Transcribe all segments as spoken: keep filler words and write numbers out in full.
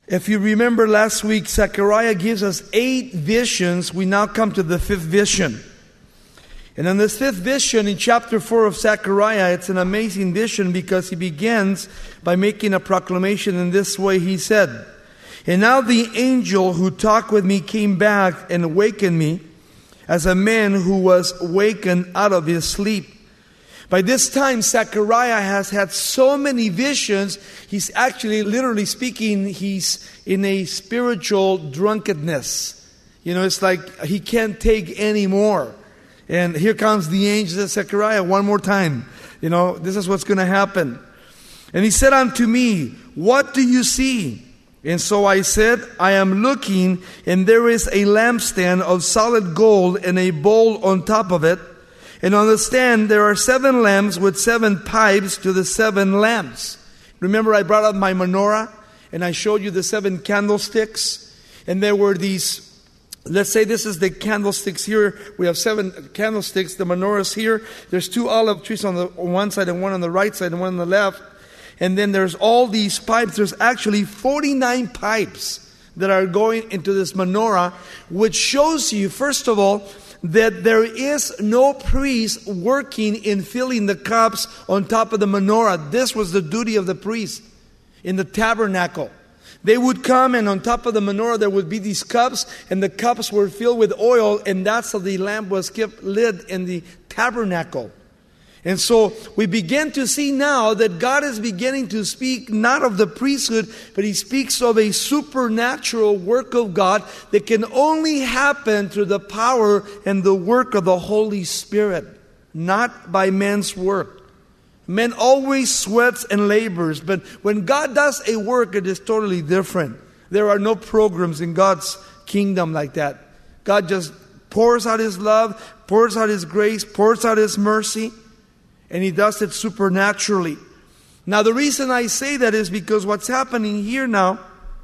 If you remember last week, Zechariah gives us eight visions. We now come to the fifth vision. And in this fifth vision, in chapter four of Zechariah, it's an amazing vision because he begins by making a proclamation in this way. He said, "And now the angel who talked with me came back and awakened me as a man who was wakened out of his sleep." By this time, Zechariah has had so many visions, he's actually, literally speaking, he's in a spiritual drunkenness. You know, it's like he can't take any more. And here comes the angel of Zechariah one more time. You know, this is what's going to happen. And he said unto me, "What do you see?" And so I said, "I am looking, and there is a lampstand of solid gold and a bowl on top of it. And on the stand there are seven lamps with seven pipes to the seven lamps." Remember, I brought up my menorah and I showed you the seven candlesticks. And there were these, let's say this is the candlesticks here. We have seven candlesticks. The menorah's here. There's two olive trees on the on one side and one on the right side and one on the left. And then there's all these pipes. There's actually forty-nine pipes that are going into this menorah, which shows you, first of all, that there is no priest working in filling the cups on top of the menorah. This was the duty of the priest in the tabernacle. They would come, and on top of the menorah there would be these cups, and the cups were filled with oil, and that's how the lamp was kept lit in the tabernacle. And so we begin to see now that God is beginning to speak not of the priesthood, but He speaks of a supernatural work of God that can only happen through the power and the work of the Holy Spirit, not by man's work. Man always sweats and labors, but when God does a work, it is totally different. There are no programs in God's kingdom like that. God just pours out His love, pours out His grace, pours out His mercy. And He does it supernaturally. Now the reason I say that is because what's happening here now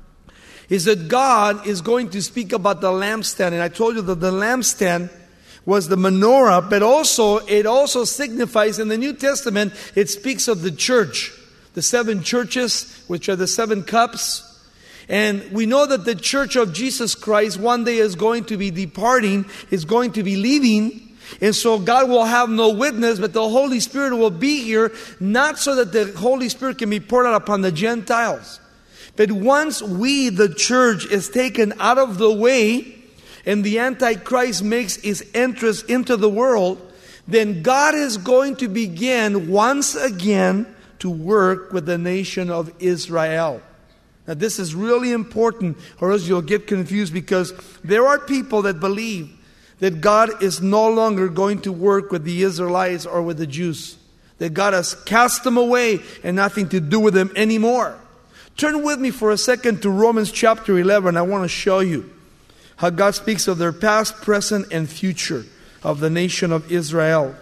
is that God is going to speak about the lampstand. And I told you that the lampstand was the menorah, but also it also signifies in the New Testament, it speaks of the church. The seven churches, which are the seven cups. And we know that the church of Jesus Christ one day is going to be departing, is going to be leaving. And so God will have no witness, but the Holy Spirit will be here, not so that the Holy Spirit can be poured out upon the Gentiles. But once we, the church, is taken out of the way, and the Antichrist makes his entrance into the world, then God is going to begin once again to work with the nation of Israel. Now this is really important, or else you'll get confused, because there are people that believe that God is no longer going to work with the Israelites or with the Jews. That God has cast them away and nothing to do with them anymore. Turn with me for a second to Romans chapter eleven. I want to show you how God speaks of their past, present, and future of the nation of Israel.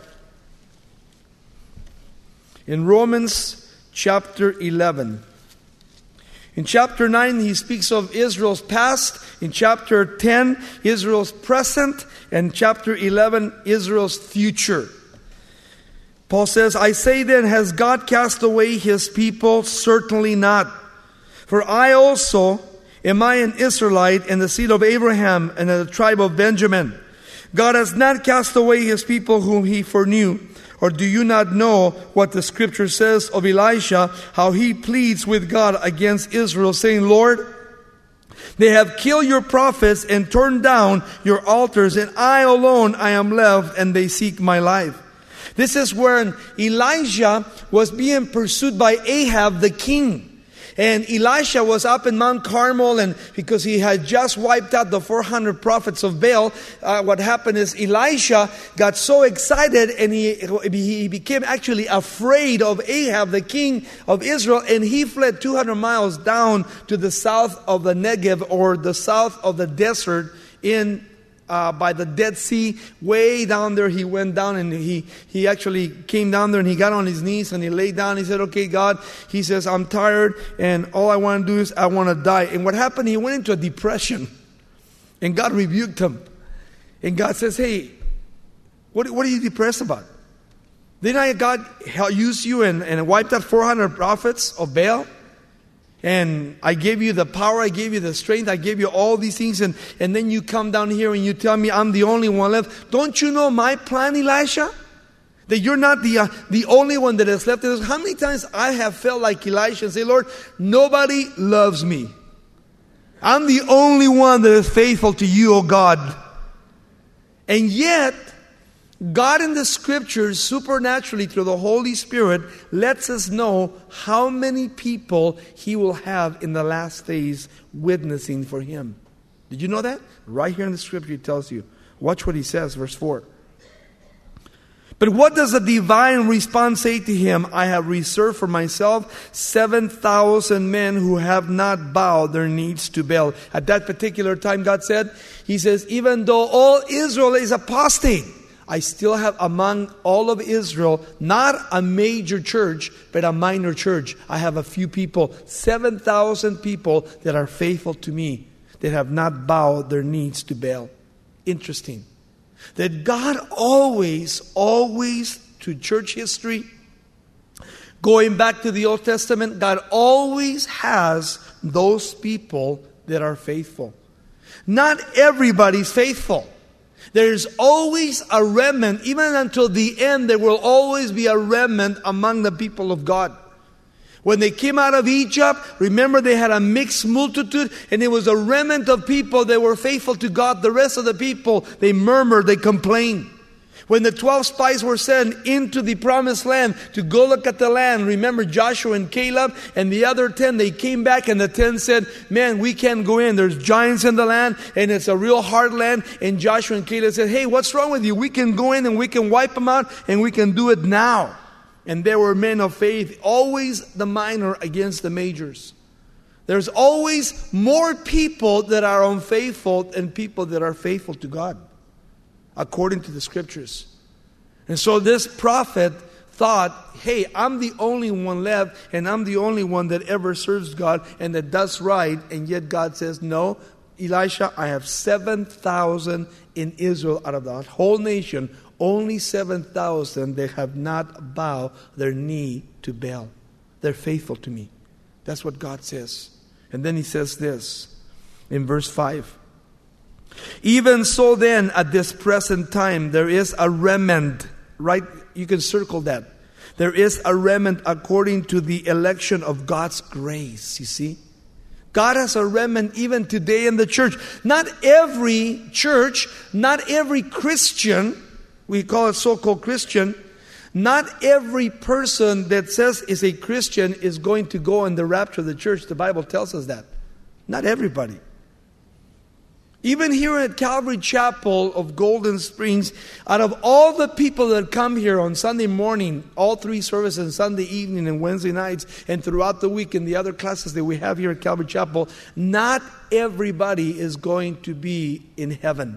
In Romans chapter eleven. In chapter nine, he speaks of Israel's past. In chapter ten, Israel's present. And chapter eleven, Israel's future. Paul says, "I say then, has God cast away His people? Certainly not. For I also am I an Israelite and the seed of Abraham and of the tribe of Benjamin. God has not cast away His people whom He foreknew. Or do you not know what the scripture says of Elisha, how he pleads with God against Israel, saying, Lord, they have killed your prophets and turned down your altars, and I alone I am left, and they seek my life." This is when Elijah was being pursued by Ahab the king. And Elisha was up in Mount Carmel, and because he had just wiped out the four hundred prophets of Baal, uh, what happened is Elisha got so excited, and he, he became actually afraid of Ahab, the king of Israel, and he fled two hundred miles down to the south of the Negev, or the south of the desert in Uh, by the Dead Sea. Way down there he went down, and he, he actually came down there and he got on his knees and he laid down. He said, okay, God, he says, I'm tired and all I want to do is I want to die. And what happened, he went into a depression and God rebuked him. And God says, hey, what, what are you depressed about? Didn't I, God use you and, and wiped out four hundred prophets of Baal? And I gave you the power, I gave you the strength, I gave you all these things, and, and then you come down here and you tell me I'm the only one left. Don't you know my plan, Elisha? That you're not the uh, the only one that is left. How many times I have felt like Elisha and say, Lord, nobody loves me. I'm the only one that is faithful to you, oh God. And yet, God in the Scriptures, supernaturally through the Holy Spirit, lets us know how many people He will have in the last days witnessing for Him. Did you know that? Right here in the Scripture it tells you. Watch what He says, verse four. But what does the divine response say to him? I have reserved for myself seven thousand men who have not bowed their knees to Baal. At that particular time, God said, He says, even though all Israel is apostate, I still have among all of Israel, not a major church, but a minor church. I have a few people, seven thousand people that are faithful to me, that have not bowed their knees to Baal. Interesting. That God always, always, through church history, going back to the Old Testament, God always has those people that are faithful. Not everybody's faithful. There's always a remnant. Even until the end, there will always be a remnant among the people of God. When they came out of Egypt, remember they had a mixed multitude, and it was a remnant of people that were faithful to God. The rest of the people, they murmured, they complained. When the twelve spies were sent into the promised land to go look at the land, remember Joshua and Caleb and the other ten, they came back and the ten said, man, we can't go in. There's giants in the land and it's a real hard land. And Joshua and Caleb said, hey, what's wrong with you? We can go in and we can wipe them out and we can do it now. And there were men of faith, always the minor against the majors. There's always more people that are unfaithful than people that are faithful to God, according to the Scriptures. And so this prophet thought, hey, I'm the only one left, and I'm the only one that ever serves God and that does right. And yet God says, no, Elisha, I have seven thousand in Israel out of the whole nation. Only seven thousand that have not bowed their knee to Baal. They're faithful to me. That's what God says. And then He says this in verse five. Even so then, at this present time, there is a remnant. Right? You can circle that. There is a remnant according to the election of God's grace. You see? God has a remnant even today in the church. Not every church, not every Christian, we call it so-called Christian, not every person that says is a Christian is going to go in the rapture of the church. The Bible tells us that. Not everybody. Even here at Calvary Chapel of Golden Springs, out of all the people that come here on Sunday morning, all three services, Sunday evening and Wednesday nights, and throughout the week in the other classes that we have here at Calvary Chapel, not everybody is going to be in heaven.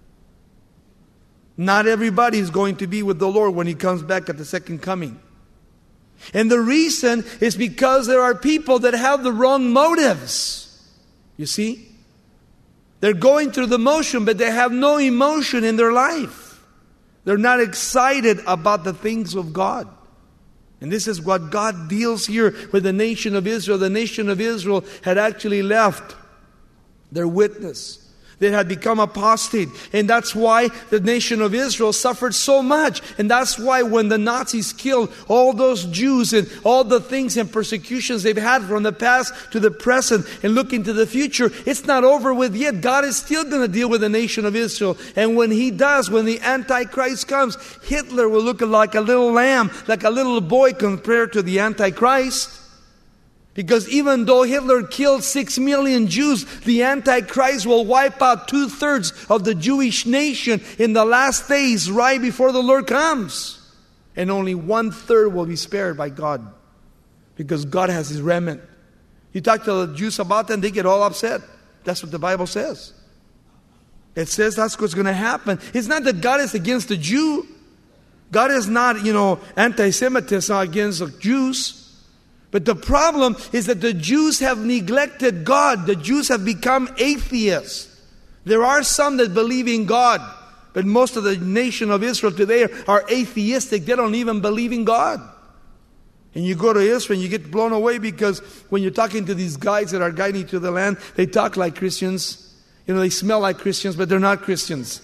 Not everybody is going to be with the Lord when He comes back at the second coming. And the reason is because there are people that have the wrong motives. You see? They're going through the motion, but they have no emotion in their life. They're not excited about the things of God. And this is what God deals here with the nation of Israel. The nation of Israel had actually left their witness. They had become apostate. And that's why the nation of Israel suffered so much. And that's why when the Nazis killed all those Jews and all the things and persecutions they've had from the past to the present and look into the future, it's not over with yet. God is still going to deal with the nation of Israel. And when He does, when the Antichrist comes, Hitler will look like a little lamb, like a little boy compared to the Antichrist. Because even though Hitler killed six million Jews, the Antichrist will wipe out two-thirds of the Jewish nation in the last days right before the Lord comes. And only one-third will be spared by God. Because God has His remnant. You talk to the Jews about that and they get all upset. That's what the Bible says. It says that's what's going to happen. It's not that God is against the Jew. God is not, you know, anti-Semitism against the Jews. But the problem is that the Jews have neglected God. The Jews have become atheists. There are some that believe in God. But most of the nation of Israel today are atheistic. They don't even believe in God. And you go to Israel and you get blown away because when you're talking to these guys that are guiding you to the land, they talk like Christians. You know, they smell like Christians, but they're not Christians.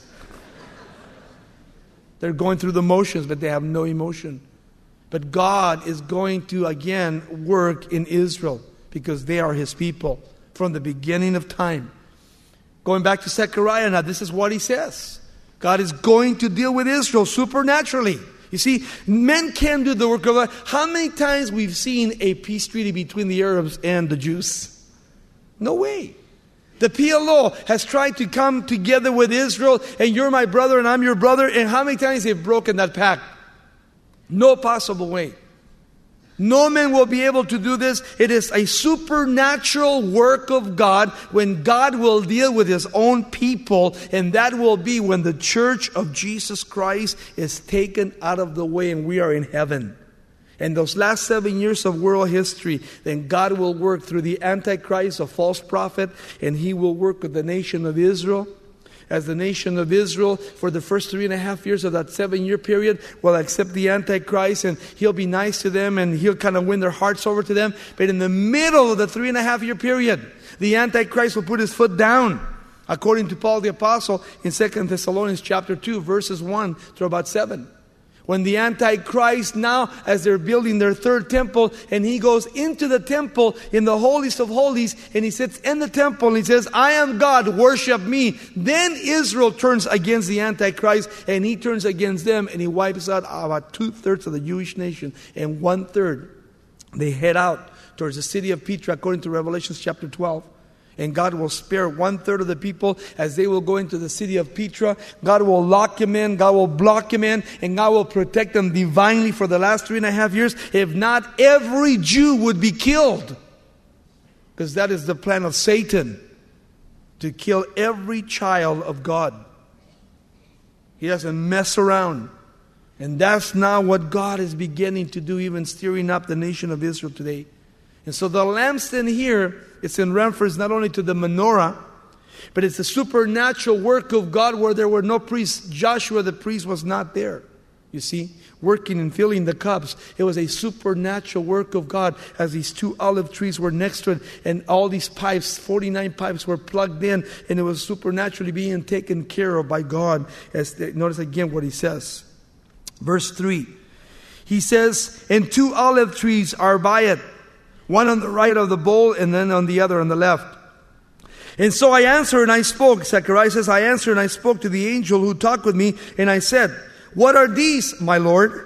They're going through the motions, but they have no emotion. But God is going to again work in Israel because they are His people from the beginning of time. Going back to Zechariah now, this is what he says. God is going to deal with Israel supernaturally. You see, men can do the work of God. How many times we've seen a peace treaty between the Arabs and the Jews? No way. The P L O has tried to come together with Israel, and you're my brother and I'm your brother, and how many times they've broken that pact? No possible way. No man will be able to do this. It is a supernatural work of God when God will deal with His own people, and that will be when the church of Jesus Christ is taken out of the way and we are in heaven. And those last seven years of world history, then God will work through the Antichrist, a false prophet, and He will work with the nation of Israel. As the nation of Israel, for the first three and a half years of that seven-year period, will accept the Antichrist, and he'll be nice to them, and he'll kind of win their hearts over to them. But in the middle of the three and a half year period, the Antichrist will put his foot down, according to Paul the Apostle in Second Thessalonians chapter two, verses one through about seven. When the Antichrist now, as they're building their third temple, and he goes into the temple in the holiest of holies, and he sits in the temple and he says, I am God, worship me. Then Israel turns against the Antichrist, and he turns against them, and he wipes out about two-thirds of the Jewish nation, and one-third, they head out towards the city of Petra, according to Revelation chapter twelve. And God will spare one-third of the people as they will go into the city of Petra. God will lock him in. God will block him in. And God will protect them divinely for the last three and a half years. If not, every Jew would be killed. Because that is the plan of Satan. To kill every child of God. He doesn't mess around. And that's now what God is beginning to do, even stirring up the nation of Israel today. And so the lampstand here, it's in reference not only to the menorah, but it's a supernatural work of God where there were no priests. Joshua the priest was not there, you see, working and filling the cups. It was a supernatural work of God as these two olive trees were next to it, and all these pipes, forty-nine pipes, were plugged in, and it was supernaturally being taken care of by God. As they, notice again what he says. Verse three. He says, and two olive trees are by it, one on the right of the bowl and then on the other on the left. And so I answered and I spoke. Zechariah says, I answered and I spoke to the angel who talked with me, and I said, what are these, my Lord?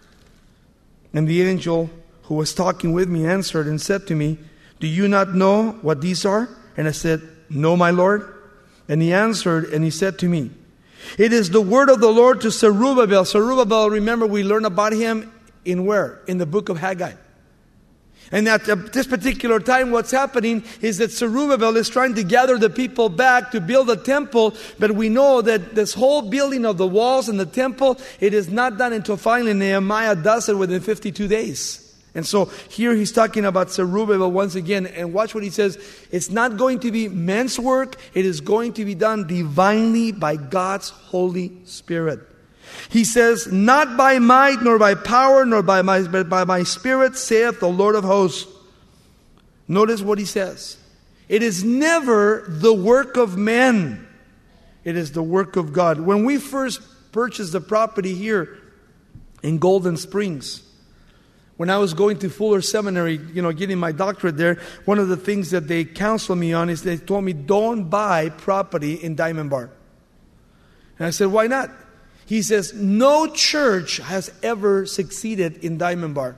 And the angel who was talking with me answered and said to me, do you not know what these are? And I said, no, my Lord. And he answered and he said to me, it is the word of the Lord to Zerubbabel. Zerubbabel, remember we learned about him in where? In the book of Haggai. And at this particular time, what's happening is that Zerubbabel is trying to gather the people back to build a temple. But we know that this whole building of the walls and the temple, it is not done until finally Nehemiah does it within fifty-two days. And so here he's talking about Zerubbabel once again. And watch what he says. It's not going to be men's work. It is going to be done divinely by God's Holy Spirit. He says, not by might, nor by power, nor by my, but by my Spirit, saith the Lord of hosts. Notice what he says. It is never the work of men. It is the work of God. When we first purchased the property here in Golden Springs, when I was going to Fuller Seminary, you know, getting my doctorate there, one of the things that they counseled me on is they told me, don't buy property in Diamond Bar. And I said, why not? He says, no church has ever succeeded in Diamond Bar.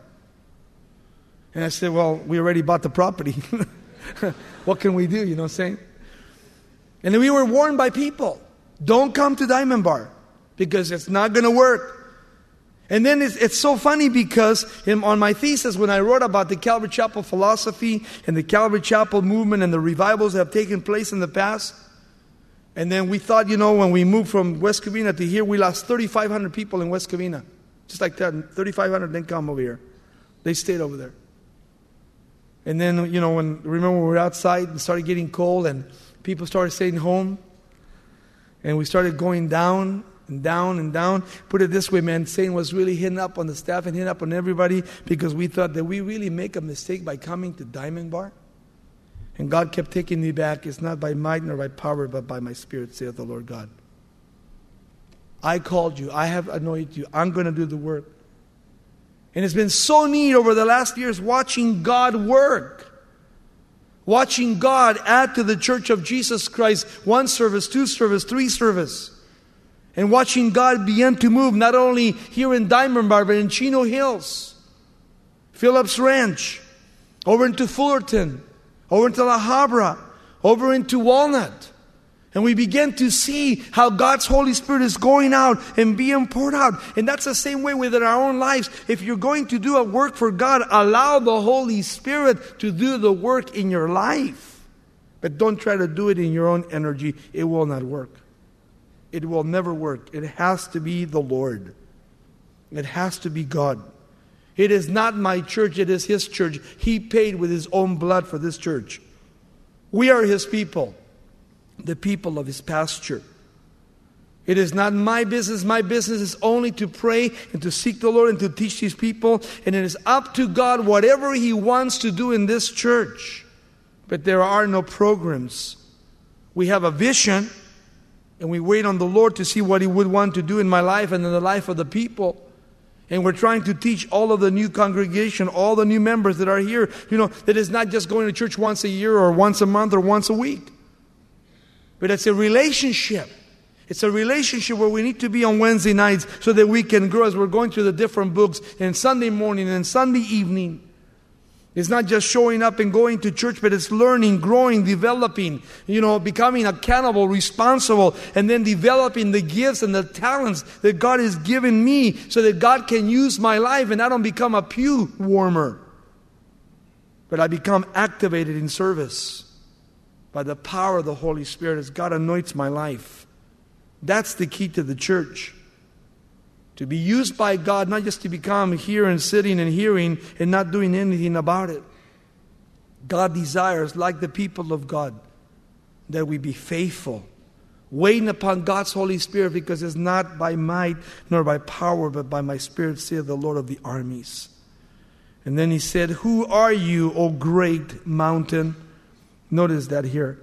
And I said, well, we already bought the property. What can we do, you know what I'm saying? And then we were warned by people, don't come to Diamond Bar because it's not going to work. And then it's, it's so funny because in, on my thesis, when I wrote about the Calvary Chapel philosophy and the Calvary Chapel movement and the revivals that have taken place in the past, and then we thought, you know, when we moved from West Covina to here, we lost thirty-five hundred people in West Covina. Just like that. thirty-five hundred didn't come over here. They stayed over there. And then, you know, when remember we were outside and started getting cold and people started staying home. And we started going down. and down and down. Put it this way, man, Satan was really hitting up on the staff and hitting up on everybody because we thought that we really make a mistake by coming to Diamond Bar. And God kept taking me back. It's not by might nor by power, but by my Spirit, saith the Lord God. I called you. I have anointed you. I'm going to do the work. And it's been so neat over the last years watching God work. Watching God add to the Church of Jesus Christ one service, two service, three service. And watching God begin to move not only here in Diamond Bar, but in Chino Hills, Phillips Ranch, over into Fullerton, over into La Habra, over into Walnut. And we begin to see how God's Holy Spirit is going out and being poured out. And that's the same way within our own lives. If you're going to do a work for God, allow the Holy Spirit to do the work in your life. But don't try to do it in your own energy. It will not work. It will never work. It has to be the Lord. It has to be God. It is not my church, it is His church. He paid with His own blood for this church. We are His people. The people of His pasture. It is not my business. My business is only to pray and to seek the Lord and to teach these people. And it is up to God whatever He wants to do in this church. But there are no programs. We have a vision and we wait on the Lord to see what He would want to do in my life and in the life of the people. And we're trying to teach all of the new congregation, all the new members that are here, you know, that is not just going to church once a year or once a month or once a week. But it's a relationship. It's a relationship where we need to be on Wednesday nights so that we can grow as we're going through the different books, and Sunday morning and Sunday evening. It's not just showing up and going to church, but it's learning, growing, developing, you know, becoming accountable, responsible, and then developing the gifts and the talents that God has given me so that God can use my life and I don't become a pew warmer, but I become activated in service. By the power of the Holy Spirit as God anoints my life. That's the key to the church. To be used by God, not just to become here and sitting and hearing and not doing anything about it. God desires, like the people of God, that we be faithful. Waiting upon God's Holy Spirit, because it's not by might nor by power, but by my Spirit, saith the Lord of the armies. And then He said, who are you, O great mountain? Notice that here.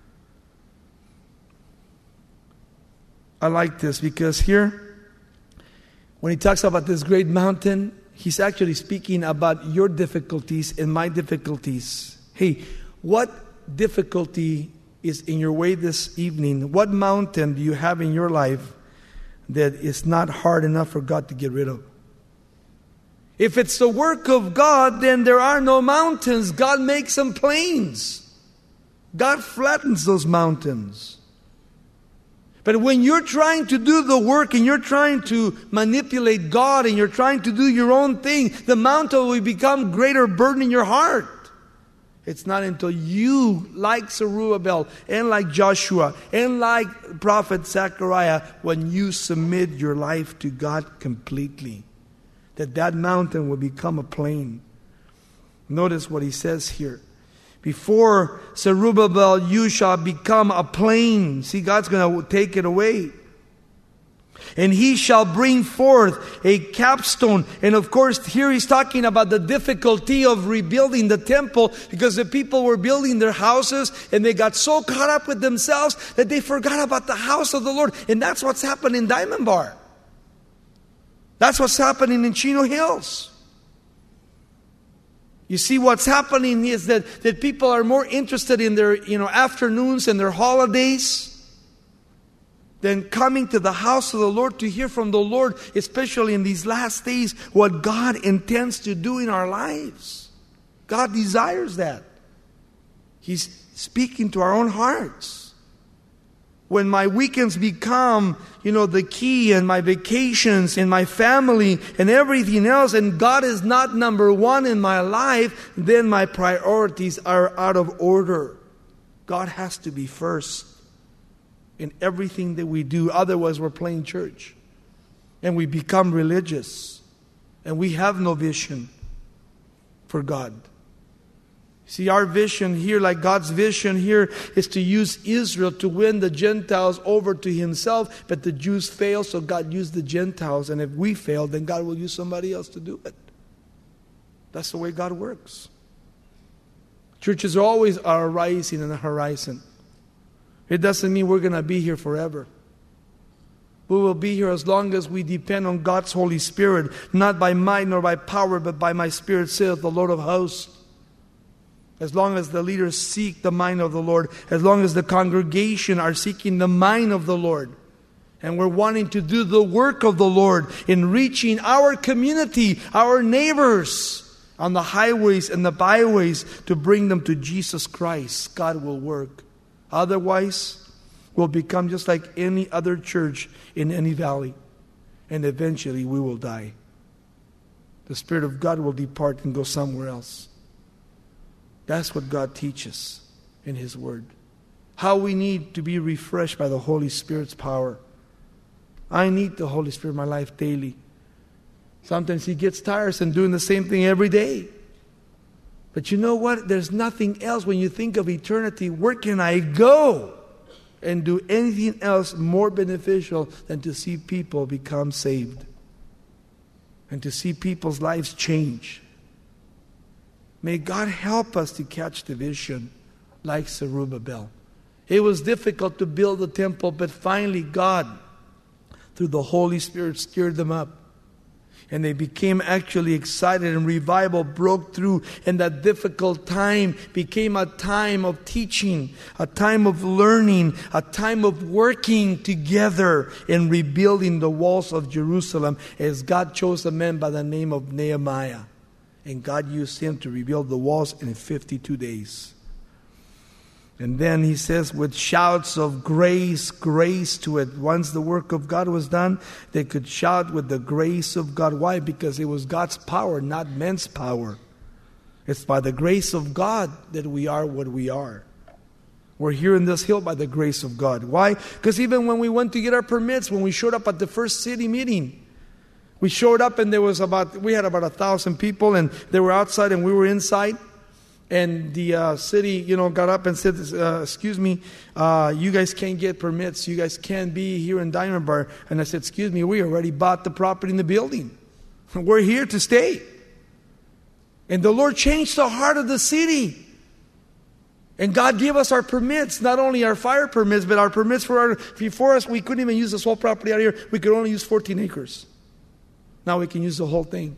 I like this because here, when He talks about this great mountain, He's actually speaking about your difficulties and my difficulties. Hey, what difficulty is in your way this evening? What mountain do you have in your life that is not hard enough for God to get rid of? If it's the work of God, then there are no mountains. God makes them plains. God flattens those mountains. But when you're trying to do the work and you're trying to manipulate God and you're trying to do your own thing, the mountain will become greater burden in your heart. It's not until you, like Zerubbabel and like Joshua and like Prophet Zechariah, when you submit your life to God completely, that that mountain will become a plain. Notice what He says here. Before Zerubbabel, you shall become a plain. See, God's going to take it away. And He shall bring forth a capstone. And of course, here He's talking about the difficulty of rebuilding the temple, because the people were building their houses and they got so caught up with themselves that they forgot about the house of the Lord. And that's what's happening in Diamond Bar. That's what's happening in Chino Hills. You see, what's happening is that, that people are more interested in their, you know, afternoons and their holidays than coming to the house of the Lord to hear from the Lord, especially in these last days, what God intends to do in our lives. God desires that. He's speaking to our own hearts. When my weekends become, you know, the key, and my vacations and my family and everything else, and God is not number one in my life, then my priorities are out of order. God has to be first in everything that we do. Otherwise, we're playing church. And we become religious. And we have no vision for God. See, our vision here, like God's vision here, is to use Israel to win the Gentiles over to Himself. But the Jews failed, so God used the Gentiles. And if we fail, then God will use somebody else to do it. That's the way God works. Churches always are arising on the horizon. It doesn't mean we're going to be here forever. We will be here as long as we depend on God's Holy Spirit, not by might nor by power, but by my Spirit, saith the Lord of hosts. As long as the leaders seek the mind of the Lord, as long as the congregation are seeking the mind of the Lord, and we're wanting to do the work of the Lord in reaching our community, our neighbors, on the highways and the byways to bring them to Jesus Christ, God will work. Otherwise, we'll become just like any other church in any valley. And eventually we will die. The Spirit of God will depart and go somewhere else. That's what God teaches in His Word. How we need to be refreshed by the Holy Spirit's power. I need the Holy Spirit in my life daily. Sometimes He gets tiresome doing the same thing every day. But you know what? There's nothing else when you think of eternity. Where can I go and do anything else more beneficial than to see people become saved? And to see people's lives change. May God help us to catch the vision like Zerubbabel. It was difficult to build the temple, but finally God, through the Holy Spirit, stirred them up. And they became actually excited, and revival broke through. And that difficult time became a time of teaching, a time of learning, a time of working together in rebuilding the walls of Jerusalem, as God chose a man by the name of Nehemiah. And God used him to rebuild the walls in fifty-two days. And then he says, with shouts of grace, grace to it. Once the work of God was done, they could shout with the grace of God. Why? Because it was God's power, not men's power. It's by the grace of God that we are what we are. We're here in this hill by the grace of God. Why? Because even when we went to get our permits, when we showed up at the first city meeting, we showed up and there was about, we had about a thousand people, and they were outside and we were inside. And the uh, city, you know, got up and said, uh, excuse me, uh, you guys can't get permits. You guys can't be here in Diamond Bar. And I said, excuse me, we already bought the property in the building. We're here to stay. And the Lord changed the heart of the city. And God gave us our permits, not only our fire permits, but our permits for our, before us, we couldn't even use this whole property out here. We could only use fourteen acres. Now we can use the whole thing.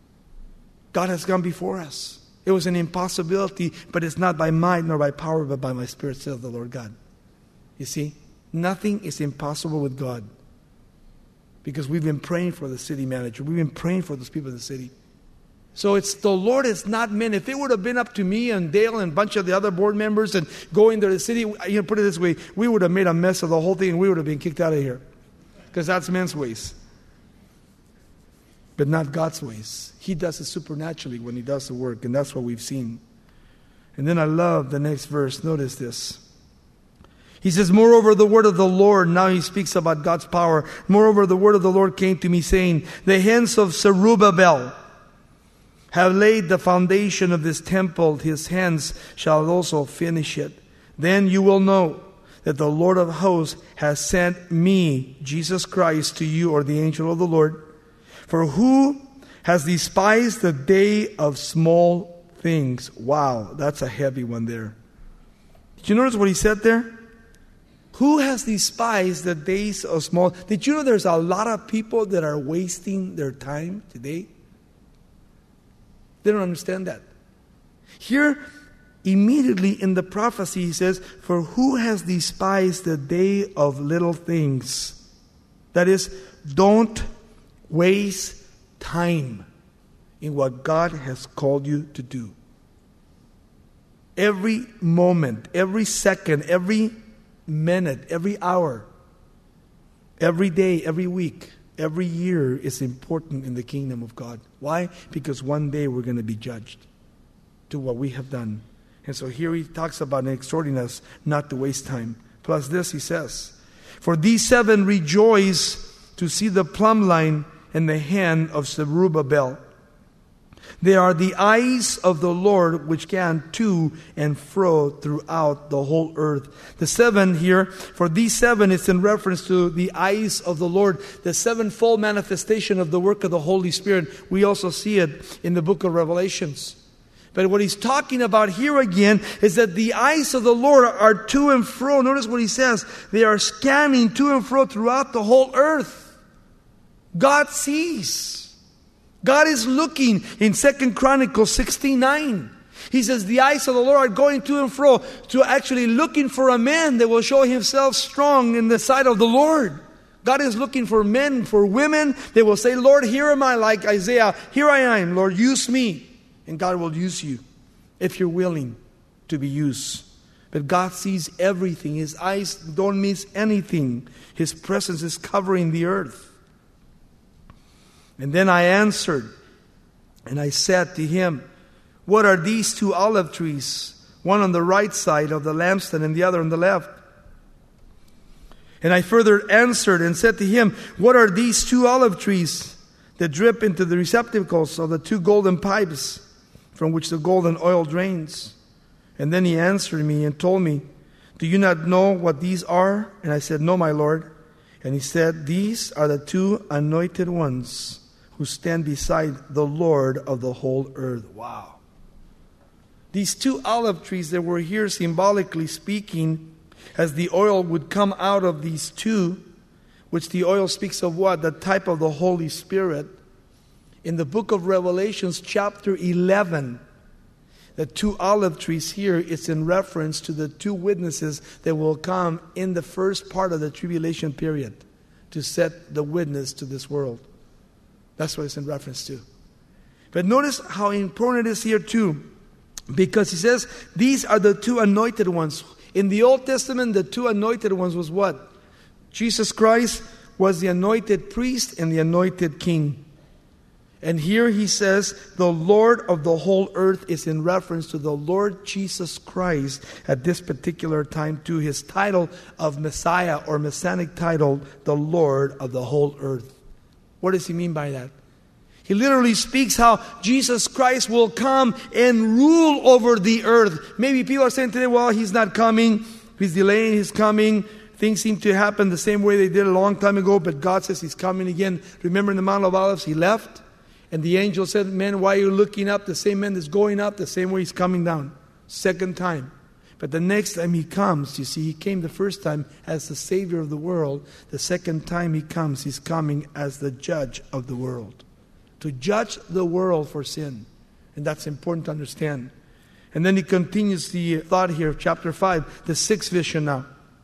God has gone before us. It was an impossibility, but it's not by might nor by power, but by my Spirit, says the Lord God. You see, nothing is impossible with God. Because we've been praying for the city manager. We've been praying for those people in the city. So it's the Lord is not men. If it would have been up to me and Dale and a bunch of the other board members and going to the city, you know, put it this way, we would have made a mess of the whole thing and we would have been kicked out of here. Because that's men's ways. But not God's ways. He does it supernaturally when He does the work, and that's what we've seen. And then I love the next verse. Notice this. He says, moreover, the word of the Lord, now he speaks about God's power. Moreover, the word of the Lord came to me, saying, the hands of Zerubbabel have laid the foundation of this temple. His hands shall also finish it. Then you will know that the Lord of hosts has sent me, Jesus Christ, to you, or the angel of the Lord. For who has despised the day of small things? Wow, that's a heavy one there. Did you notice what he said there? Who has despised the days of small? Did you know there's a lot of people that are wasting their time today? They don't understand that. Here, immediately in the prophecy, he says, for who has despised the day of little things? That is, don't waste time in what God has called you to do. Every moment, every second, every minute, every hour, every day, every week, every year is important in the kingdom of God. Why? Because one day we're going to be judged to what we have done. And so here he talks about exhorting us not to waste time. Plus this, he says, for these seven rejoice to see the plumb line in the hand of Zerubbabel. They are the eyes of the Lord which scan to and fro throughout the whole earth. The seven here, for these seven, it's in reference to the eyes of the Lord. The sevenfold manifestation of the work of the Holy Spirit. We also see it in the book of Revelations. But what he's talking about here again is that the eyes of the Lord are to and fro. Notice what he says. They are scanning to and fro throughout the whole earth. God sees. God is looking in Second Chronicles sixteen nine. He says the eyes of the Lord are going to and fro, to actually looking for a man that will show himself strong in the sight of the Lord. God is looking for men, for women. They will say, Lord, here am I, like Isaiah. Here I am, Lord, use me. And God will use you if you're willing to be used. But God sees everything. His eyes don't miss anything. His presence is covering the earth. And then I answered, and I said to him, what are these two olive trees? One on the right side of the lampstand and the other on the left. And I further answered and said to him, what are these two olive trees that drip into the receptacles of the two golden pipes from which the golden oil drains? And then he answered me and told me, do you not know what these are? And I said, no, my Lord. And he said, these are the two anointed ones who stand beside the Lord of the whole earth. Wow. These two olive trees that were here, symbolically speaking, as the oil would come out of these two, which the oil speaks of what? The type of the Holy Spirit. In the book of Revelations, chapter eleven, the two olive trees here, it's in reference to the two witnesses that will come in the first part of the tribulation period to set the witness to this world. That's what it's in reference to. But notice how important it is here too, because he says, these are the two anointed ones. In the Old Testament, the two anointed ones was what? Jesus Christ was the anointed priest and the anointed king. And here he says, the Lord of the whole earth is in reference to the Lord Jesus Christ at this particular time too. His title of Messiah, or Messianic title, the Lord of the whole earth. What does he mean by that? He literally speaks how Jesus Christ will come and rule over the earth. Maybe people are saying today, well, he's not coming. He's delaying his coming. Things seem to happen the same way they did a long time ago, but God says he's coming again. Remember in the Mount of Olives, he left. And the angel said, man, why are you looking up? The same man that's going up, the same way he's coming down. Second time. But the next time he comes, you see, he came the first time as the Savior of the world. The second time he comes, he's coming as the judge of the world. To judge the world for sin. And that's important to understand. And then he continues the thought here of chapter five, the sixth vision now.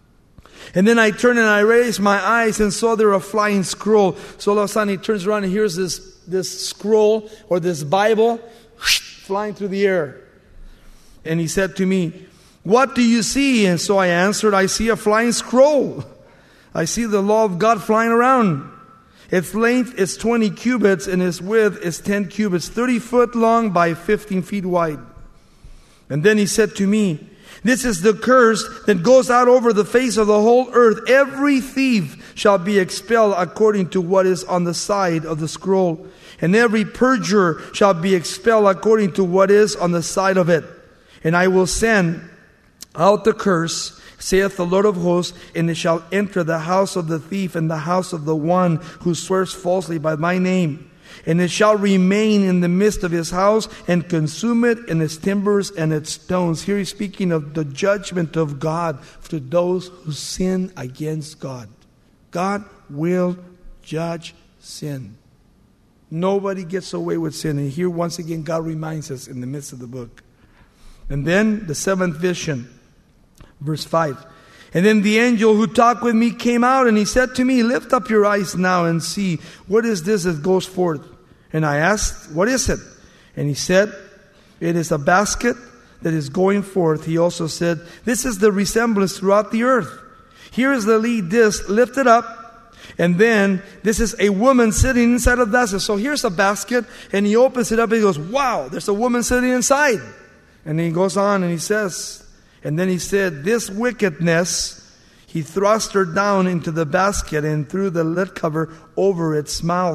And then I turned and I raised my eyes and saw there a flying scroll. So all of a sudden he turns around and hears this, this scroll or this Bible flying through the air. And he said to me, what do you see? And so I answered, I see a flying scroll. I see the law of God flying around. Its length is twenty cubits and its width is ten cubits, thirty foot long by fifteen feet wide. And then he said to me, this is the curse that goes out over the face of the whole earth. Every thief shall be expelled according to what is on the side of the scroll. And every perjurer shall be expelled according to what is on the side of it. And I will send out the curse, saith the Lord of hosts, and it shall enter the house of the thief and the house of the one who swears falsely by my name. And it shall remain in the midst of his house and consume it and its timbers and its stones. Here he's speaking of the judgment of God to those who sin against God. God will judge sin. Nobody gets away with sin. And here once again God reminds us in the midst of the book. And then the seventh vision, verse five. And then the angel who talked with me came out and he said to me, lift up your eyes now and see, what is this that goes forth? And I asked, what is it? And he said, it is a basket that is going forth. He also said, this is the resemblance throughout the earth. Here is the lead disc lifted up. And then this is a woman sitting inside of the basket. So here's a basket and he opens it up and he goes, wow, there's a woman sitting inside. And he goes on and he says, and then he said, this wickedness, he thrust her down into the basket and threw the lid cover over its mouth.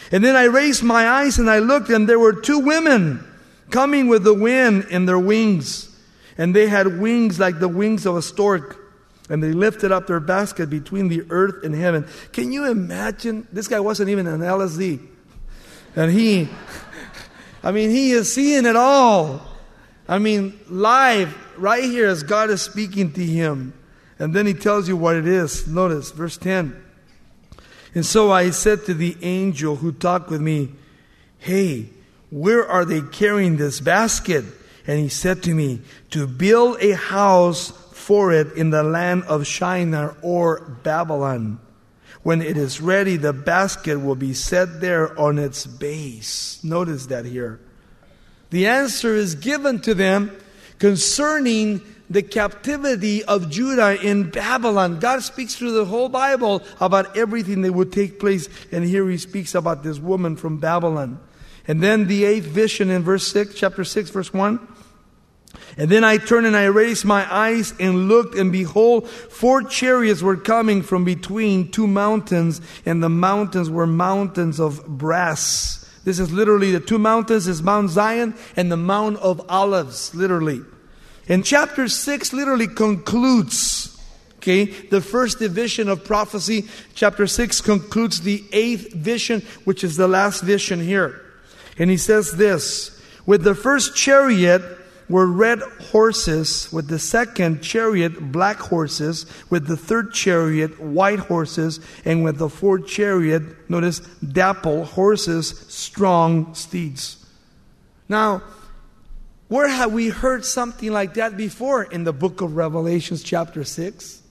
And then I raised my eyes and I looked, and there were two women coming with the wind in their wings. And they had wings like the wings of a stork. And they lifted up their basket between the earth and heaven. Can you imagine? This guy wasn't even an L S D. And he, I mean, he is seeing it all. I mean, live, right here as God is speaking to him. And then he tells you what it is. Notice, verse ten. And so I said to the angel who talked with me, hey, where are they carrying this basket? And he said to me, to build a house for it in the land of Shinar or Babylon. When it is ready, the basket will be set there on its base. Notice that here. The answer is given to them concerning the captivity of Judah in Babylon. God speaks through the whole Bible about everything that would take place. And here he speaks about this woman from Babylon. And then the eighth vision in verse six, chapter six, verse one. And then I turned and I raised my eyes and looked, and behold, four chariots were coming from between two mountains, and the mountains were mountains of brass. This is literally the two mountains is Mount Zion and the Mount of Olives, literally. And chapter six literally concludes, okay, the first division of prophecy. Chapter six concludes the eighth vision, which is the last vision here. And he says this, with the first chariot were red horses, with the second chariot black horses, with the third chariot white horses, and with the fourth chariot, notice, dapple horses, strong steeds. Now, where have we heard something like that before? In the book of Revelation, chapter six.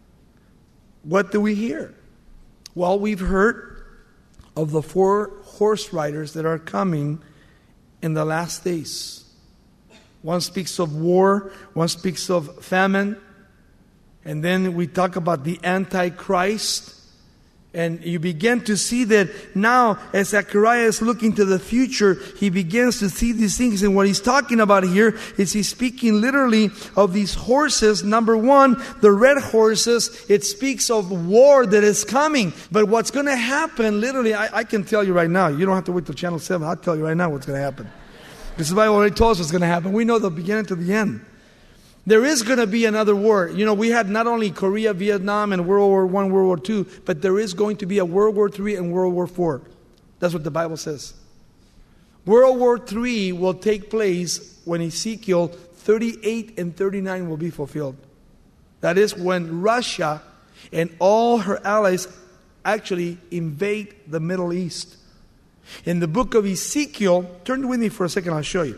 What do we hear? Well, we've heard of the four horse riders that are coming in the last days. One speaks of war, one speaks of famine, and then we talk about the Antichrist. And you begin to see that now, as Zechariah is looking to the future, he begins to see these things. And what he's talking about here is he's speaking literally of these horses. Number one, the red horses, it speaks of war that is coming. But what's going to happen, literally, I, I can tell you right now. You don't have to wait till Channel seven. I'll tell you right now what's going to happen. Because the Bible already told us what's going to happen. We know the beginning to the end. There is going to be another war. You know, we had not only Korea, Vietnam, and World War One, World War Two, but there is going to be a World War Three and World War Four. That's what the Bible says. World War Three will take place when Ezekiel thirty-eight and thirty-nine will be fulfilled. That is when Russia and all her allies actually invade the Middle East. In the book of Ezekiel, turn with me for a second, I'll show you.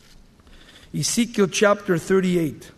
Ezekiel chapter thirty-eight.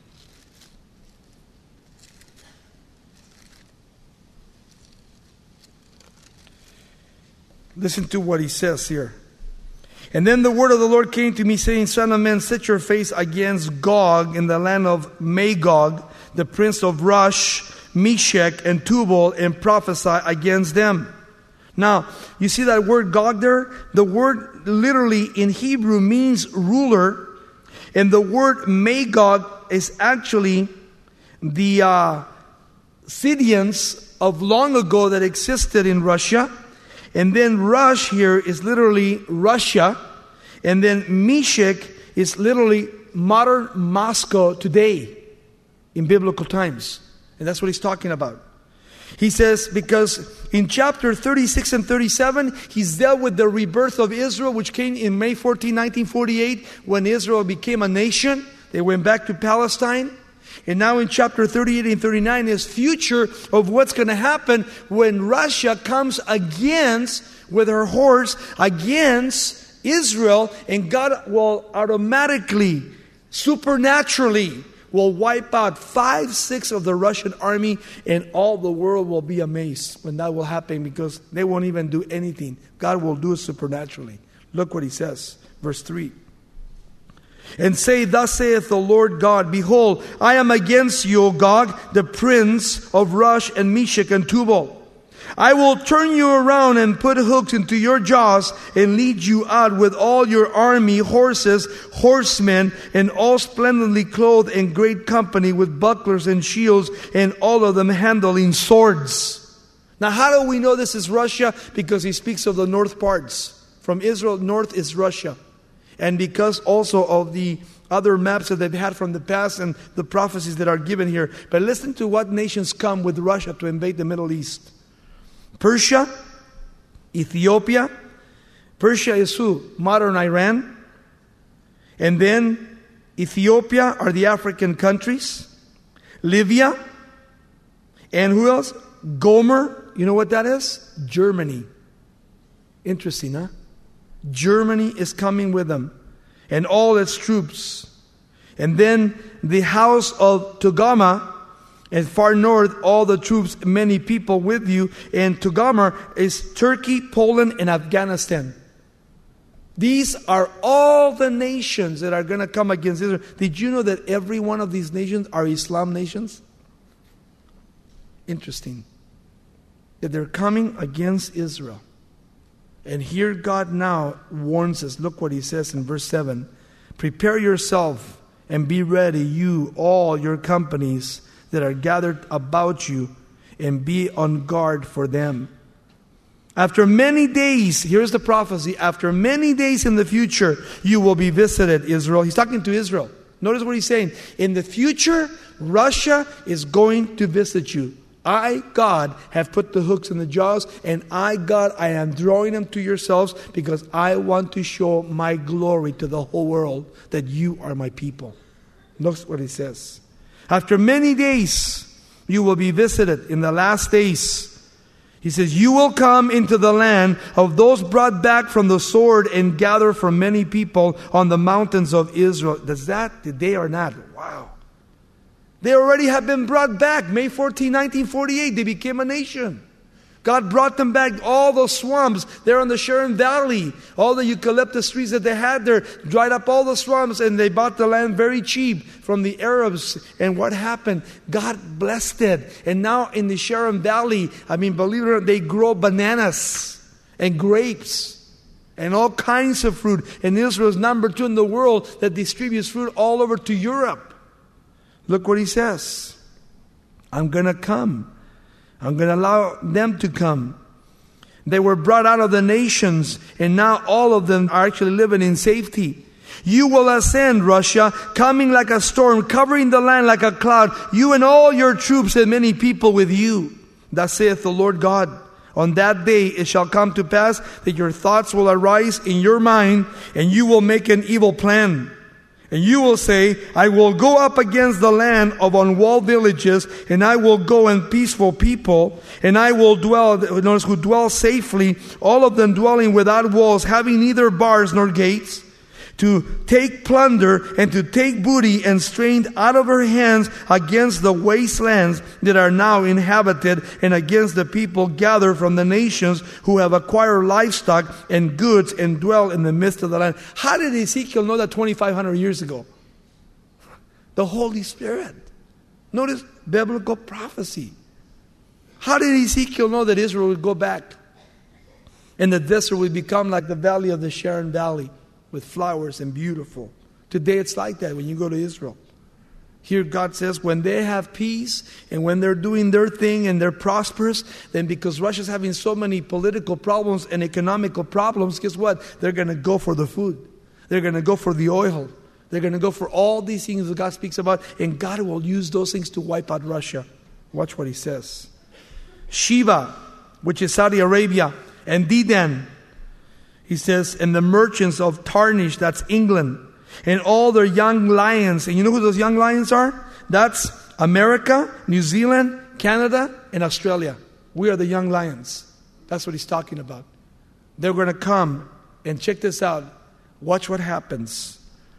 Listen to what he says here. And then the word of the Lord came to me, saying, Son of man, set your face against Gog in the land of Magog, the prince of Rosh, Meshech, and Tubal, and prophesy against them. Now, you see that word Gog there? The word literally in Hebrew means ruler. And the word Magog is actually the uh, Scythians of long ago that existed in Russia. And then Rosh here is literally Russia. And then Meshech is literally modern Moscow today in biblical times. And that's what he's talking about. He says, because in chapter thirty-six and thirty-seven, he's dealt with the rebirth of Israel, which came in May fourteenth, nineteen forty-eight, when Israel became a nation. They went back to Palestine. And now in chapter thirty-eight and thirty-nine is future of what's going to happen when Russia comes against, with her horse, against Israel, and God will automatically, supernaturally, will wipe out five, six of the Russian army, and all the world will be amazed when that will happen, because they won't even do anything. God will do it supernaturally. Look what he says, verse three. And say, thus saith the Lord God, behold, I am against you, O Gog, the prince of Rosh and Meshech and Tubal. I will turn you around and put hooks into your jaws and lead you out with all your army, horses, horsemen, and all splendidly clothed in great company with bucklers and shields, and all of them handling swords. Now, how do we know this is Russia? Because he speaks of the north parts. From Israel, north is Russia. And because also of the other maps that they've had from the past and the prophecies that are given here. But listen to what nations come with Russia to invade the Middle East. Persia, Ethiopia. Persia is who? Modern Iran. And then Ethiopia are the African countries. Libya. And who else? Gomer. You know what that is? Germany. Interesting, huh? Germany is coming with them. And all its troops. And then the house of Togarmah, and far north, all the troops, many people with you. And Togarmah is Turkey, Poland, and Afghanistan. These are all the nations that are going to come against Israel. Did you know that every one of these nations are Islam nations? Interesting. That they're coming against Israel. And here God now warns us. Look what he says in verse seven. Prepare yourself and be ready, you, all your companies that are gathered about you, and be on guard for them. After many days, here's the prophecy, after many days in the future, you will be visited, Israel. He's talking to Israel. Notice what he's saying. In the future, Russia is going to visit you. I, God, have put the hooks in the jaws, and I, God, I am drawing them to yourselves because I want to show my glory to the whole world that you are my people. Notice what he says. After many days, you will be visited in the last days. He says, you will come into the land of those brought back from the sword and gather from many people on the mountains of Israel. Does that, did they or not? Wow. They already have been brought back. May fourteenth, nineteen forty-eight, they became a nation. God brought them back. All those swamps there in the Sharon Valley, all the eucalyptus trees that they had there, dried up all the swamps, and they bought the land very cheap from the Arabs. And what happened? God blessed it. And now in the Sharon Valley, I mean, believe it or not, they grow bananas and grapes and all kinds of fruit. And Israel is number two in the world that distributes fruit all over to Europe. Look what he says. I'm going to come. I'm going to allow them to come. They were brought out of the nations, and now all of them are actually living in safety. You will ascend, Russia, coming like a storm, covering the land like a cloud, you and all your troops and many people with you. Thus saith the Lord God. On that day it shall come to pass that your thoughts will arise in your mind, and you will make an evil plan. And you will say, I will go up against the land of unwalled villages, and I will go in peaceful people, and I will dwell, notice who dwell safely, all of them dwelling without walls, having neither bars nor gates, to take plunder and to take booty and strained out of her hands against the wastelands that are now inhabited, and against the people gathered from the nations who have acquired livestock and goods and dwell in the midst of the land. How did Ezekiel know that twenty-five hundred years ago? The Holy Spirit. Notice biblical prophecy. How did Ezekiel know that Israel would go back and the desert would become like the valley of the Sharon Valley, with flowers and beautiful? Today it's like that when you go to Israel. Here God says when they have peace and when they're doing their thing and they're prosperous, then because Russia's having so many political problems and economical problems, guess what? They're going to go for the food. They're going to go for the oil. They're going to go for all these things that God speaks about, and God will use those things to wipe out Russia. Watch what he says. Sheba, which is Saudi Arabia, and Dedan, he says, and the merchants of Tarshish, that's England, and all their young lions. And you know who those young lions are? That's America, New Zealand, Canada, and Australia. We are the young lions. That's what he's talking about. They're going to come, and check this out. Watch what happens.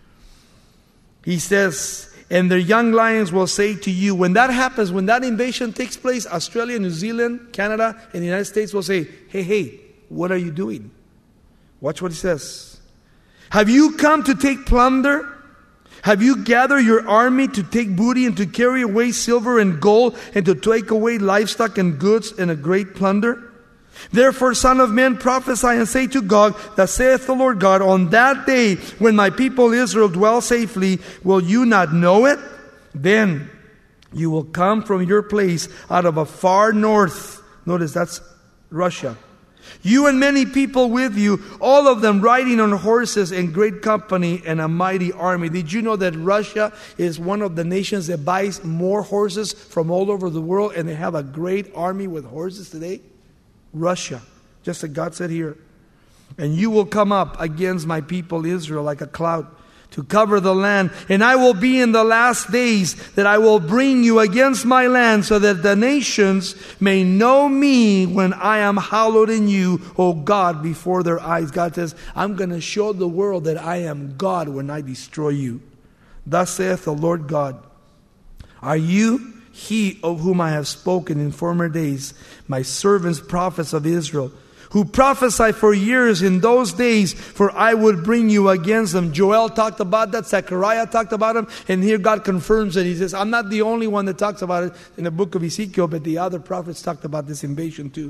He says, and their young lions will say to you, when that happens, when that invasion takes place, Australia, New Zealand, Canada, and the United States will say, hey, hey, what are you doing? Watch what he says. Have you come to take plunder? Have you gathered your army to take booty and to carry away silver and gold and to take away livestock and goods and a great plunder? Therefore, son of man, prophesy and say to Gog, thus saith the Lord God, on that day when my people Israel dwell safely, will you not know it? Then you will come from your place out of a far north, Notice that's Russia. You and many people with you, all of them riding on horses in great company and a mighty army. Did you know that Russia is one of the nations that buys more horses from all over the world, and they have a great army with horses today? Russia, just like God said here. And you will come up against my people Israel like a cloud to cover the land. And I will be in the last days that I will bring you against my land, so that the nations may know me when I am hallowed in you, O God, before their eyes. God says, I'm going to show the world that I am God when I destroy you. Thus saith the Lord God, are you he of whom I have spoken in former days, my servants, prophets of Israel, who prophesied for years in those days, for I would bring you against them? Joel talked about that. Zechariah talked about him. And here God confirms it. He says, I'm not the only one that talks about it in the book of Ezekiel, but the other prophets talked about this invasion too.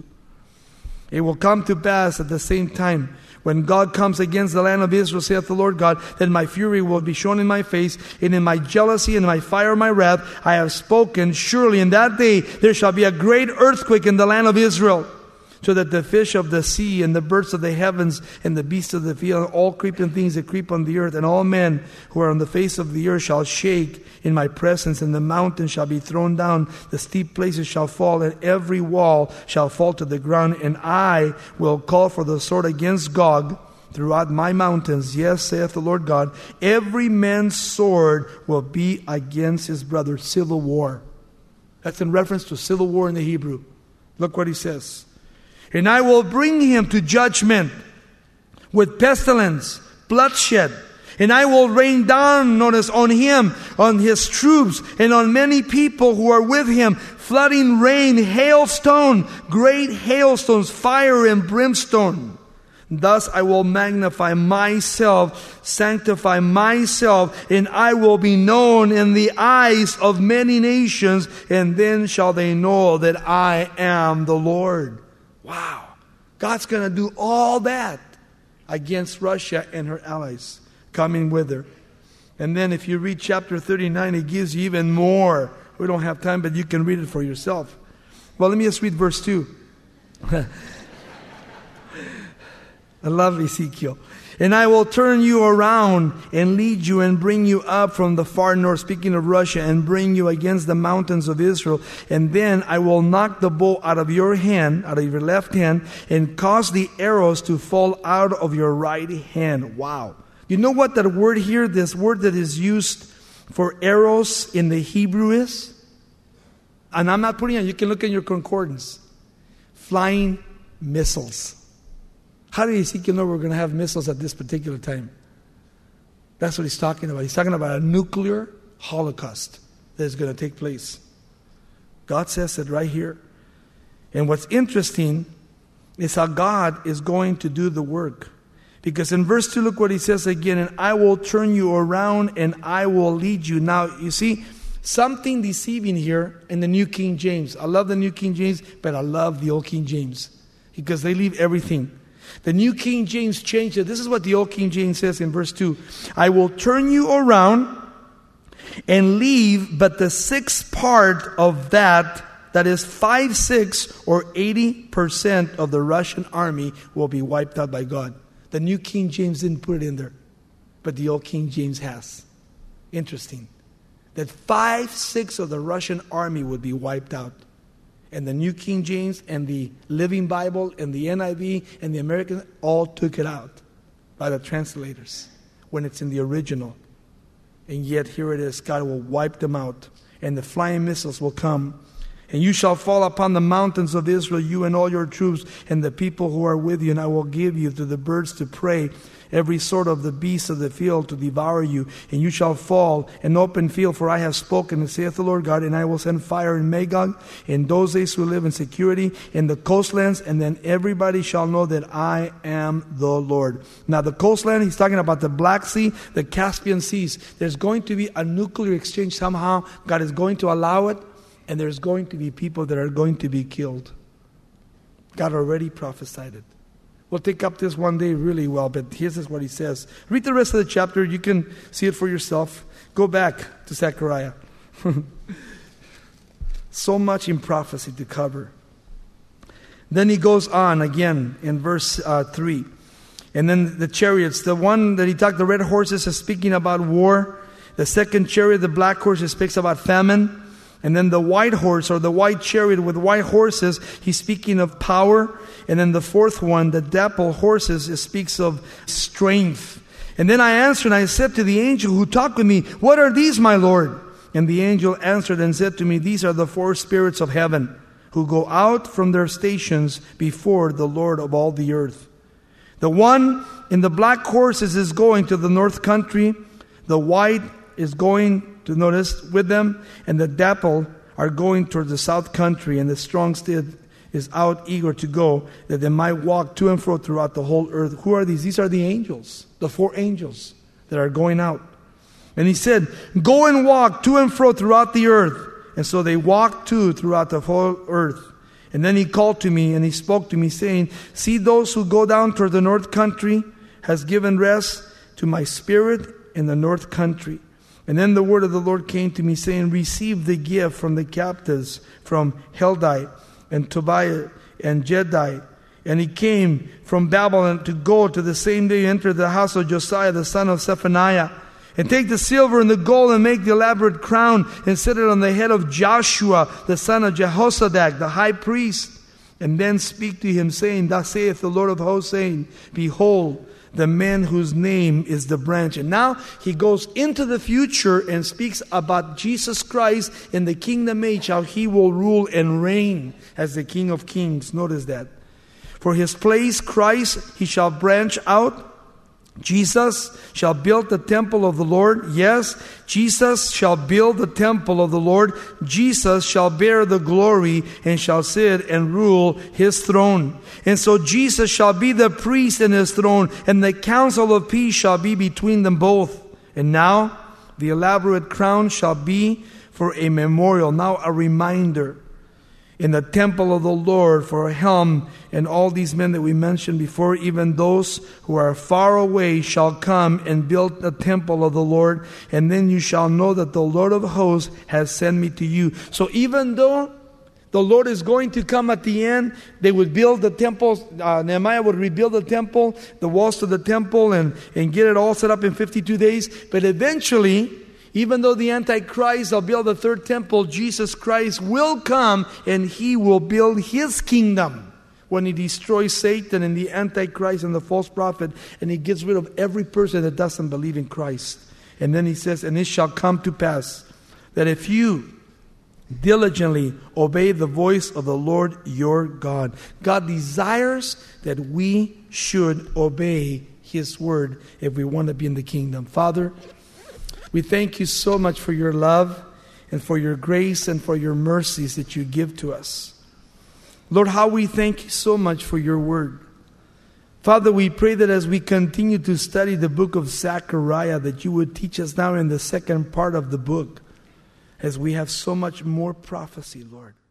It will come to pass at the same time, when God comes against the land of Israel, saith the Lord God, that my fury will be shown in my face, and in my jealousy and my fire and my wrath I have spoken. Surely in that day there shall be a great earthquake in the land of Israel, so that the fish of the sea and the birds of the heavens and the beasts of the field, all creeping things that creep on the earth, and all men who are on the face of the earth shall shake in my presence, and the mountains shall be thrown down, the steep places shall fall, and every wall shall fall to the ground. And I will call for the sword against Gog throughout my mountains. Yes, saith the Lord God, every man's sword will be against his brother. Civil war. That's in reference to civil war in the Hebrew. Look what he says. And I will bring him to judgment with pestilence, bloodshed. And I will rain down, notice, on him, on his troops, and on many people who are with him, flooding rain, hailstone, great hailstones, fire and brimstone. Thus I will magnify myself, sanctify myself, and I will be known in the eyes of many nations, and then shall they know that I am the Lord. Wow. God's going to do all that against Russia and her allies coming with her. And then if you read chapter thirty-nine, it gives you even more. We don't have time, but you can read it for yourself. Well, let me just read verse two. I love Ezekiel. And I will turn you around and lead you and bring you up from the far north, speaking of Russia, and bring you against the mountains of Israel. And then I will knock the bow out of your hand, out of your left hand, and cause the arrows to fall out of your right hand. Wow. You know what that word here, this word that is used for arrows in the Hebrew is? And I'm not putting it, you can look in your concordance. Flying missiles. How did Ezekiel know we're going to have missiles at this particular time? That's what he's talking about. He's talking about a nuclear holocaust that is going to take place. God says it right here. And what's interesting is how God is going to do the work. Because in verse two, look what he says again. And I will turn you around and I will lead you. Now, you see, something deceiving here in the New King James. I love the New King James, but I love the Old King James. Because they leave everything. The New King James changed it. This is what the Old King James says in verse two. I will turn you around and leave but the sixth part of that, that is five, six, or eighty percent of the Russian army will be wiped out by God. The New King James didn't put it in there, but the Old King James has. Interesting. That five, six of the Russian army would be wiped out. And the New King James and the Living Bible and the N I V and the American all took it out by the translators when it's in the original. And yet here it is, God will wipe them out. And the flying missiles will come. And you shall fall upon the mountains of Israel, you and all your troops, and the people who are with you. And I will give you to the birds to prey, every sort of the beasts of the field to devour you. And you shall fall in open field, for I have spoken, saith the Lord God. And I will send fire in Magog, in those days who live in security, in the coastlands. And then everybody shall know that I am the Lord. Now the coastland, he's talking about the Black Sea, the Caspian Seas. There's going to be a nuclear exchange somehow. God is going to allow it. And there's going to be people that are going to be killed. God already prophesied it. We'll take up this one day really well, but here's what he says. Read the rest of the chapter. You can see it for yourself. Go back to Zechariah. So much in prophecy to cover. Then he goes on again in verse uh, three. And then the chariots, the one that he talked, the red horses, is speaking about war. The second chariot, the black horse, it speaks about famine. And then the white horse, or the white chariot with white horses, he's speaking of power. And then the fourth one, the dappled horses, it speaks of strength. And then I answered, and I said to the angel who talked with me, "What are these, my Lord?" And the angel answered and said to me, "These are the four spirits of heaven, who go out from their stations before the Lord of all the earth. The one in the black horses is going to the north country. The white is going to, notice, with them. And the dappled are going toward the south country. And the strong steed is out eager to go, that they might walk to and fro throughout the whole earth." Who are these? These are the angels, the four angels that are going out. And he said, "Go and walk to and fro throughout the earth." And so they walked too throughout the whole earth. And then he called to me and he spoke to me, saying, "See, those who go down toward the north country has given rest to my spirit in the north country." And then the word of the Lord came to me, saying, "Receive the gift from the captives from Heldai and Tobiah and Jedai." And he came from Babylon to go to the same day enter the house of Josiah the son of Zephaniah. "And take the silver and the gold and make the elaborate crown and set it on the head of Joshua the son of Jehozadak the high priest. And then speak to him, saying, Thus saith the Lord of hosts, saying, Behold, the man whose name is the branch." And now he goes into the future and speaks about Jesus Christ in the kingdom age, how he will rule and reign as the King of Kings. Notice that. "For his place, Christ, he shall branch out. Jesus shall build the temple of the Lord." Yes, Jesus shall build the temple of the Lord. Jesus shall bear the glory and shall sit and rule his throne. And so Jesus shall be the priest in his throne, and the council of peace shall be between them both. And now the elaborate crown shall be for a memorial, now a reminder, in the temple of the Lord for a helm. And all these men that we mentioned before, even those who are far away, shall come and build the temple of the Lord. And then you shall know that the Lord of hosts has sent me to you. So even though the Lord is going to come at the end, they would build the temple. Uh, Nehemiah would rebuild the temple, the walls to the temple, and, and get it all set up in fifty-two days. But eventually, even though the Antichrist will build the third temple, Jesus Christ will come and he will build his kingdom when he destroys Satan and the Antichrist and the false prophet, and he gets rid of every person that doesn't believe in Christ. And then he says, "And it shall come to pass that if you diligently obey the voice of the Lord your God." God desires that we should obey his word if we want to be in the kingdom. Father, we thank you so much for your love and for your grace and for your mercies that you give to us. Lord, how we thank you so much for your word. Father, we pray that as we continue to study the book of Zechariah, that you would teach us now in the second part of the book, as we have so much more prophecy, Lord.